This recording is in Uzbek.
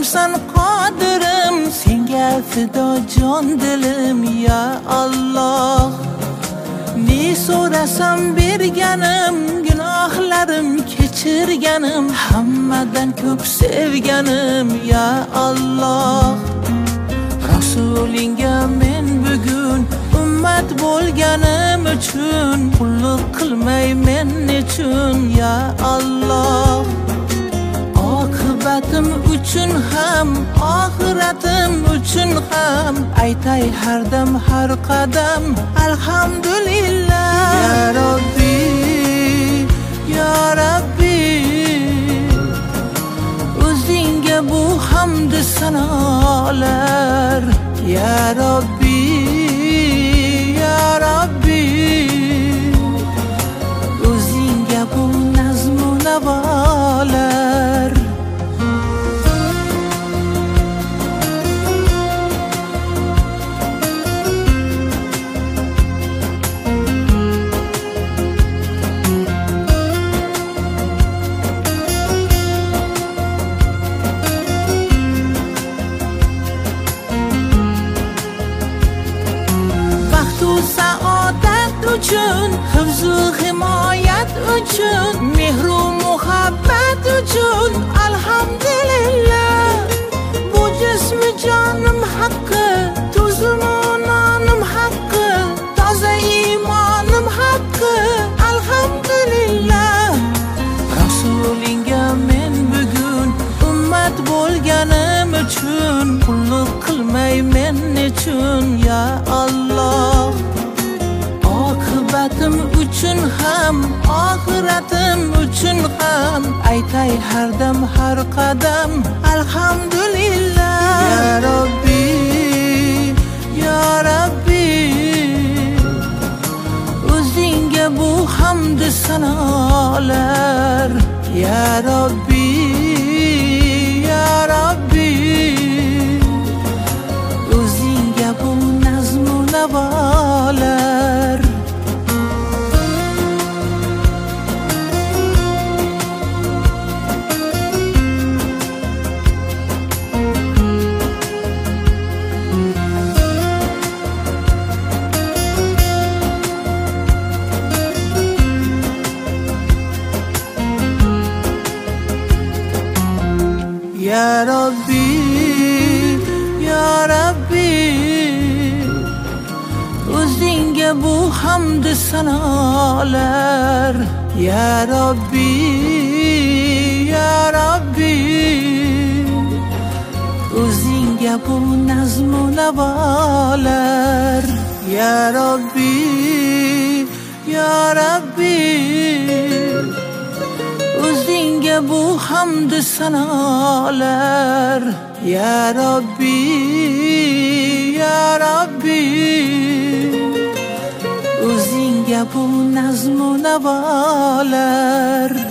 sen qodirim, senga fido jon dilim ya Allah. Ne so'rasam berganim, gunohlarim kechirganim, hammadan ko'p sevganim ya Allah. Rasulingga men bugun ummat bo'lganim uchun qulluq qilmay men nechun ya Allah. Oqibatim uchun ham, oxiratim uchun ham aytay har dam har qadam alhamdulillah. Ya Rabbi, ya Rabbi, o'zingga bu hamd sanolar. Ya Rabbi, ya Rabbi, o'zingga bu nazmu navolar. Saodat uchun, hifzu himoyat uchun, mehru muhabbat uchun alhamdulillah. Bu jismi jonim haqqi, tuzimonim haqqi, toza imonim haqqi alhamdulillah. Rasulingga men bugun ummat bo'lganim uchun qulluq qilmay men nechun ya Allah. Oqibatim uchun ham, oxiratim uchun ham aytay har dam har qadam alhamdulillah. Ya Rabbi, ya Rabbi, o'zingga bu hamd sanolar. Ya Rabbi, ya Rabbi, o'zingga bu nazmu navolar. Ya Rabbi, ya Rabbi, o'zingga bu hamd sanolar. Ya Rabbi, ya Rabbi, o'zingga bu nazmu navolar. Ya Rabbi, ya Rabbi, o'zingga bu hamd sanolar. Ya Rabbi, ya Rabbi, o'zingga bu nazmu navolar.